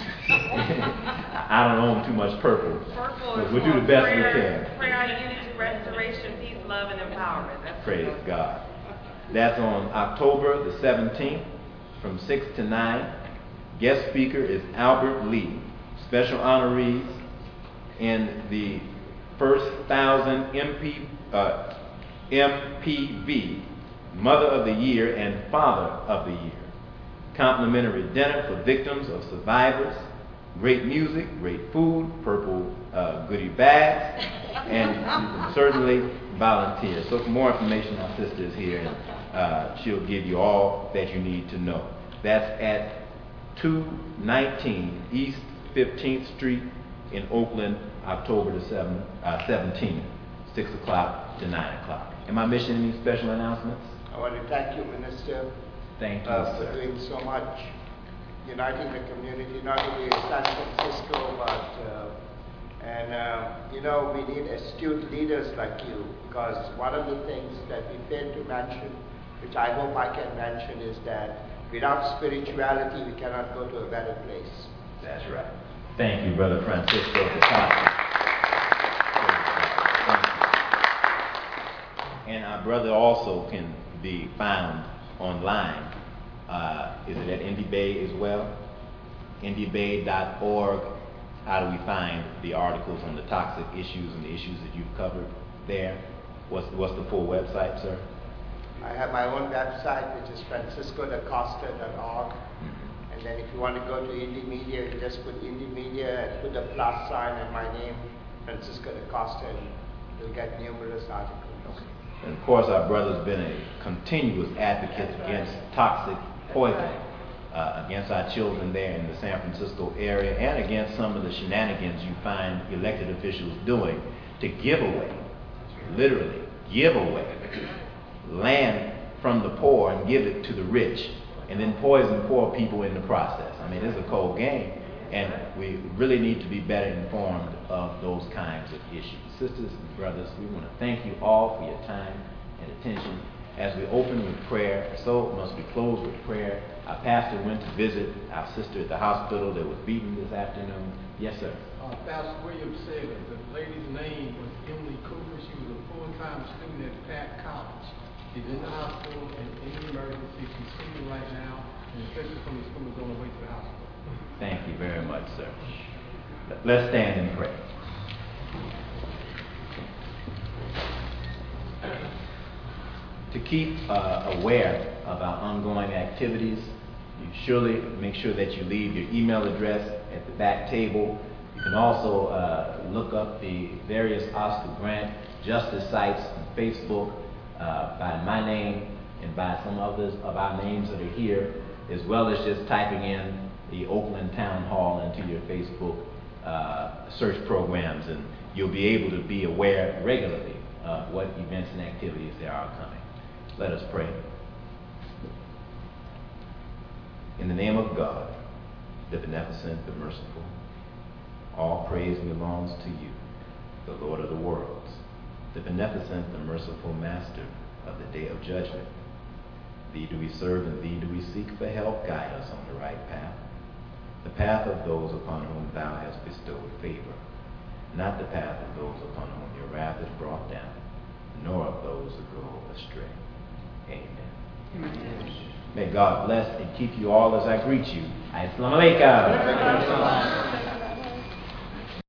I don't own too much purple. Purple But is we'll do for the best prayer, we can. prayer, unity, restoration, peace, love, and empowerment. That's Praise what God. That's on October the seventeenth from six to nine. Guest speaker is Albert Lee. Special honorees in the first thousand M P, uh, M P V, Mother of the Year and Father of the Year. Complimentary dinner for victims of survivors. Great music, great food, purple uh, goodie bags, and you can certainly volunteer. So for more information, our sister is here, and uh, she'll give you all that you need to know. That's at two nineteen East fifteenth Street in Oakland, October the seventeenth, six o'clock to nine o'clock. Am I missing any special announcements? I want to thank you, Minister, Thank you, uh, sir. for doing so much, uniting the community, not only in San Francisco, but, uh, and, uh, you know, we need astute leaders like you, because one of the things that we failed to mention, which I hope I can mention, is that without spirituality, we cannot go to a better place. That's right. Thank you, Brother Francisco Picasio. And our brother also can be found online. Uh, is it at Indy Bay as well? indy bay dot org. How do we find the articles on the toxic issues and the issues that you've covered there? What's, what's the full website, sir? I have my own website, which is francisco da costa dot org. Mm-hmm. And then if you want to go to Indie Media, you just put Indie Media and put the plus sign and my name, Francisco da Costa, and you'll get numerous articles. Okay. And of course, our brother's been a continuous advocate against toxic poison, uh, against our children there in the San Francisco area, and against some of the shenanigans you find elected officials doing to give away, literally give away, land from the poor and give it to the rich, and then poison poor people in the process. I mean, it's a cold game, and we really need to be better informed of those kinds of issues. Sisters and brothers, we want to thank you all for your time and attention. As we open with prayer, so must we close with prayer. Our pastor went to visit our sister at the hospital that was beaten this afternoon. Yes, sir. Uh, Pastor Williams said that the lady's name was Emily Cooper. She was a full-time student at Pratt College. She's in the hospital and in the emergency. She's sleeping right now, and especially from the school is on the way to the hospital. Thank you very much, sir. Let's stand and pray. To keep uh, aware of our ongoing activities, you surely make sure that you leave your email address at the back table. You can also uh, look up the various Oscar Grant Justice sites on Facebook uh, by my name and by some others of our names that are here, as well as just typing in the Oakland Town Hall into your Facebook uh, search programs, and you'll be able to be aware regularly of what events and activities there are coming. Let us pray. In the name of God, the beneficent, the merciful, all praise belongs to you, the Lord of the worlds. the beneficent, the merciful Master of the day of judgment. Thee do we serve, and thee do we seek for help. Guide us on the right path, the path of those upon whom thou hast bestowed favor, not the path of those upon whom your wrath is brought down, nor of those who go astray. Amen. Amen. May God bless and keep you all as I greet you. Assalamu alaikum.